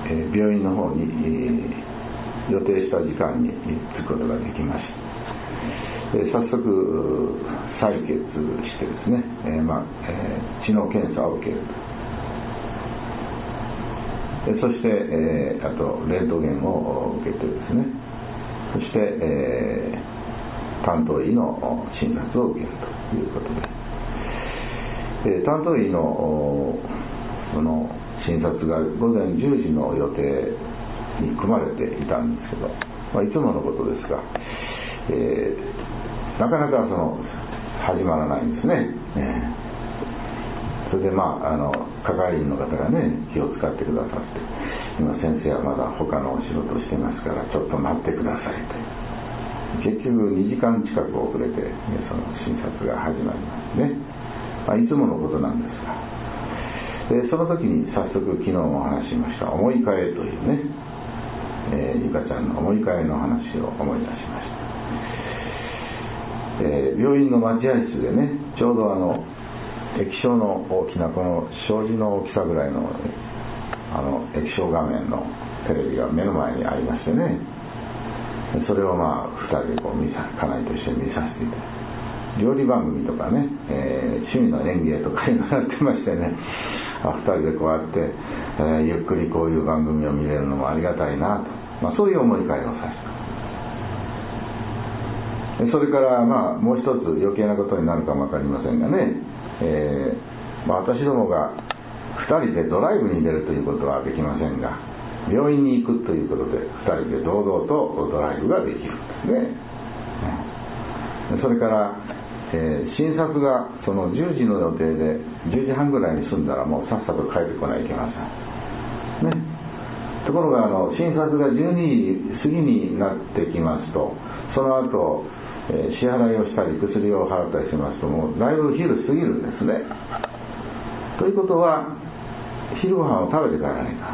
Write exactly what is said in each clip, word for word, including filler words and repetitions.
えー、病院の方に、えー、予定した時間に着くことができました。で早速採血してですね、えーまあえー、血の検査を受けると。でそして、えー、あとレントゲンを受けてですね、そして、えー、担当医の診察を受けるということで、えー、担当医のその診察がごぜんじゅうじの予定に組まれていたんですけど、まあ、いつものことですが、えー、なかなかその始まらないんですね。えー、それでまああの係員の方がね気を使ってくださって、今先生はまだ他のお仕事をしてますからちょっと待ってくださいと。結局にじかん近く遅れて、ね、その診察が始まりますね。まあ、いつものことなんですが、でその時に早速昨日もお話ししました思い返というね、えー、ゆかちゃんの思い返の話を思い出しました。えー、病院の待合室でね、ちょうどあの液晶の大きなこの障子の大きさぐらいのあの液晶画面のテレビが目の前にありましてね、それをまあふたりでこう見さ家内と一緒に見させていただいて、料理番組とかね、えー、趣味の演芸とかいうのやってましてね、あふたりでこうやって、えー、ゆっくりこういう番組を見れるのもありがたいなと、まあ、そういう思い返をさせた。それからまあもう一つ余計なことになるかも分かりませんがね、えーまあ、私どもがふたりでドライブに出るということはできませんが、病院に行くということでふたりで堂々とドライブができるんですね。それから、えー、診察がそのじゅうじの予定でじゅうじはんぐらいに済んだらもうさっさと帰ってこないといけません、ね、ところがあの診察がじゅうにじ過ぎになってきますと、その後、えー、支払いをしたり薬を払ったりしますともうだいぶ昼過ぎるんですね。ということは昼ご飯を食べてからないか、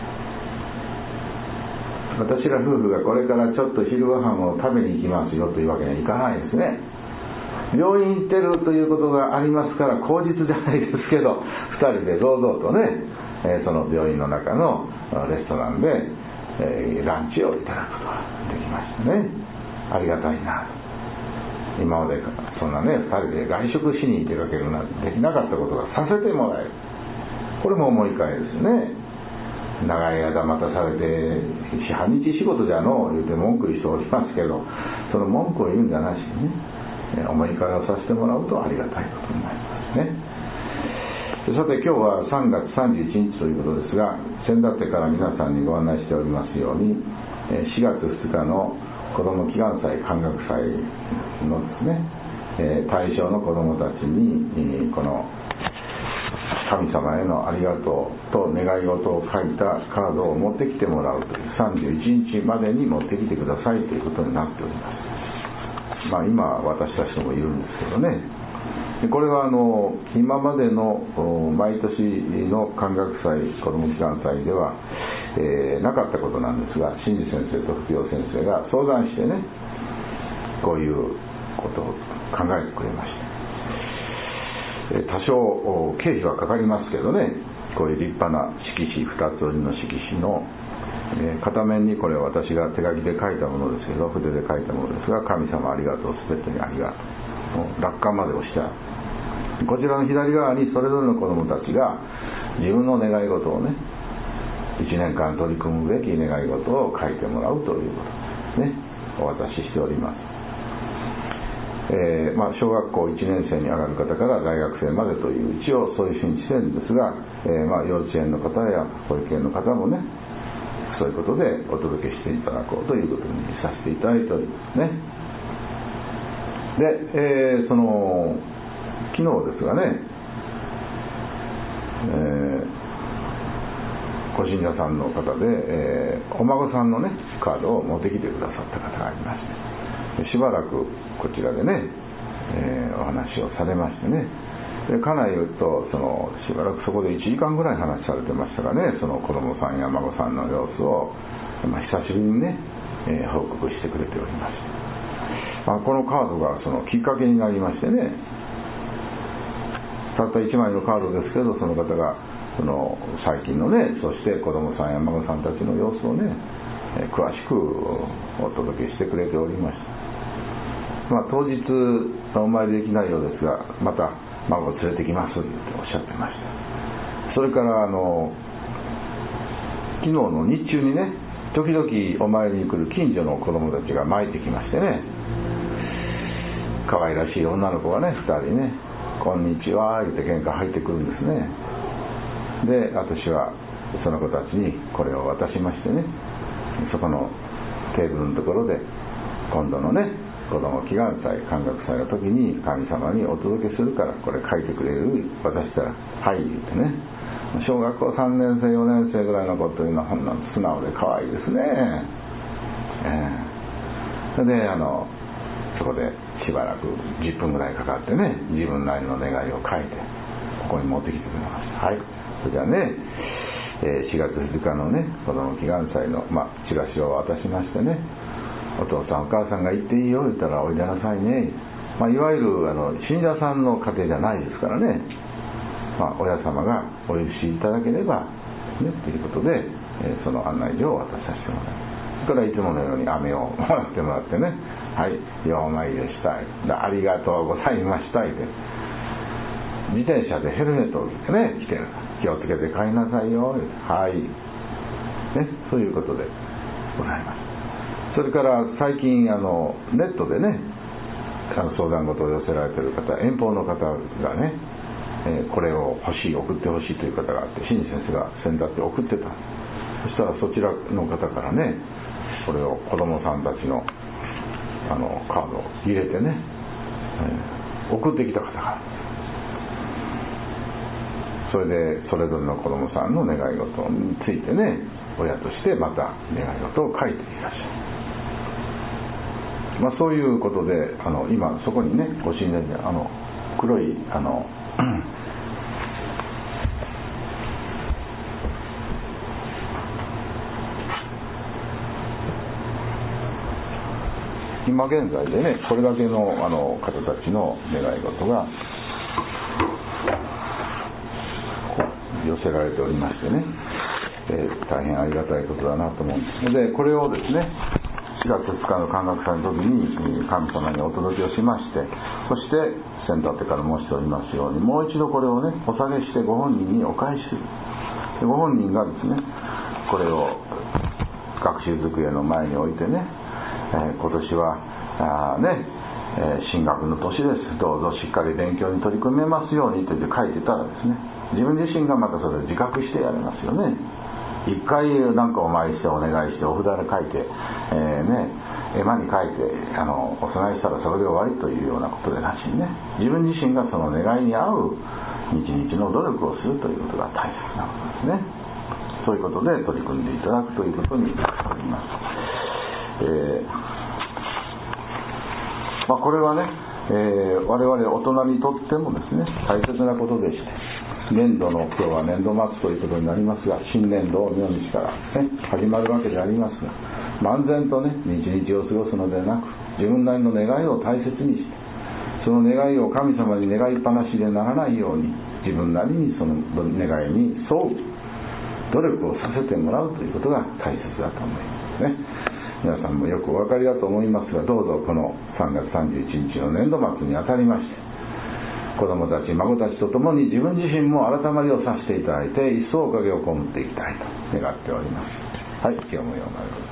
私ら夫婦がこれからちょっと昼ご飯を食べに行きますよというわけにはいかないですね。病院行ってるということがありますから口実じゃないですけど、ふたりで堂々とね、えー、その病院の中のレストランで、えー、ランチをいただくことができましたね。ありがたいなと。今までそんなねふたりで外食しに出かけるなんてできなかったことがさせてもらえる、これも思い返ですね。長い間待たされて半日仕事じゃの言うて文句言う人おりますけど、その文句を言うんじゃなしにね、思い返をさせてもらうとありがたいことになりますね。さて今日はさんがつさんじゅういちにちということですが、先だってから皆さんにご案内しておりますようにしがつふつかの子ども祈願祭感覚祭のですね、対象の子どもたちにこの神様へのありがとうと願い事を書いたカードを持ってきてもらうというさんじゅういちにちまでに持ってきてくださいということになっております。まあ、今私たちとも言うんですけどね、これはあの今までの毎年の感覚祭子ども祈願祭では、えー、なかったことなんですが、新次先生と福陽先生が相談してね、こういうことを考えてくれました。多少経費はかかりますけどね、こういう立派な色紙ふたつ折りの色紙のえー、片面にこれは私が手書きで書いたものですけど、筆で書いたものですが、神様ありがとう、すべてにありがとう、もう落款まで押してある。こちらの左側にそれぞれの子どもたちが自分の願い事をね、いちねんかん取り組むべき願い事を書いてもらうということですね、お渡ししております。えーまあ、小学校いちねん生に上がる方から大学生までという一応そういうふうにしてるんですが、えーまあ、幼稚園の方や保育園の方もね、そういうことでお届けしていただこうということにさせていただいておりますね。で、えー、その昨日ですがね、えー、ご信者さんの方で、えー、お孫さんのねカードを持ってきてくださった方がいまして、しばらくこちらでね、えー、お話をされましてね、で家内とそのしばらくそこでいちじかんぐらい話されてましたがね、その子供さんや孫さんの様子を、まあ、久しぶりにね、えー、報告してくれておりまして、まあ、このカードがそのきっかけになりましてね、たったいちまいのカードですけど、その方がその最近のね、そして子供さんや孫さんたちの様子をね、え詳しくお届けしてくれておりました。まあ、当日お参りできないようですが、また孫を連れてきますっておっしゃってました。それからあの昨日の日中にね、時々お参りに来る近所の子供たちが参ってきましてね、可愛らしい女の子がねふたりね、こんにちは言って玄関入ってくるんですね。で、私はその子たちにこれを渡しましてね、そこのテーブルのところで今度のね子供祈願祭、感覚祭の時に神様にお届けするからこれ書いてくれる、渡したらはい言ってね、小学校さんねん生よねん生ぐらいの子というのはほんの素直で可愛いですね。えー、それであのそこでしばらくじゅっぷんぐらいかかってね、自分なりの願いを書いてここに持ってきてくれました。はい、それじゃあね、えー、しがつふつかのね子ども祈願祭の、まあ、チラシを渡しましてね、お父さんお母さんが行っていいよ言ったらおいでなさいね、まあ、いわゆるあの信者さんの家庭じゃないですからね、まあ、親様がお許しいただければねということで、えー、その案内状を渡させてもらいます。それからいつものように飴をもらってもらってね、はい、よう参りしたい、ありがとうございましたいで、自転車でヘルメットを着てね来てる、気をつけて帰りなさいよ、はいね、そういうことでございます。それから最近あのネットでねあの相談事を寄せられている方、遠方の方がね、えー、これを欲しい、送ってほしいという方があって、新先生が先だって送ってた。そしたらそちらの方からね、これを子供さんたちのあのカードを入れてね、えー、送ってきた方が、それでそれぞれの子供さんの願い事についてね、親としてまた願い事を書いていらっしゃる。まあ、そういうことであの今そこにねご神殿であの黒いあの今現在でねこれだけのあの方たちの願い事が寄せられておりましてね、えー、大変ありがたいことだなと思うんです。でこれをですねしがつふつかの感覚祭の時に神様にお届けをしまして、そして先だってから申しておりますように、もう一度これをねお下げしてご本人にお返しする。でご本人がですねこれを学習机の前に置いてね、えー、今年はあね、えー、進学の年です、どうぞしっかり勉強に取り組めますようにと言って書いてたらですね、自分自身がまたそれを自覚してやれますよね。一回なんかお参りしてお願いしてお札で書いて、えー、ね絵馬に書いてあのお供えしたらそれで終わりというようなことでなしにね、自分自身がその願いに合う日々の努力をするということが大切なことですね。そういうことで取り組んでいただくということになっております。えーまあ、これはね、えー、我々大人にとってもですね大切なことでして、年度の今日は年度末ということになりますが、新年度明日から、ね、始まるわけでありますが、漫然とね日々を過ごすのではなく、自分なりの願いを大切にして、その願いを神様に願いっぱなしでならないように、自分なりにその願いに沿う努力をさせてもらうということが大切だと思いますね。皆さんもよくお分かりだと思いますが、どうぞこのさんがつさんじゅういちにちの年度末にあたりまして、子供たち孫たちとともに自分自身も改まりをさせていただいて、一層おかげを被っていきたいと願っております。はい、今日もようなる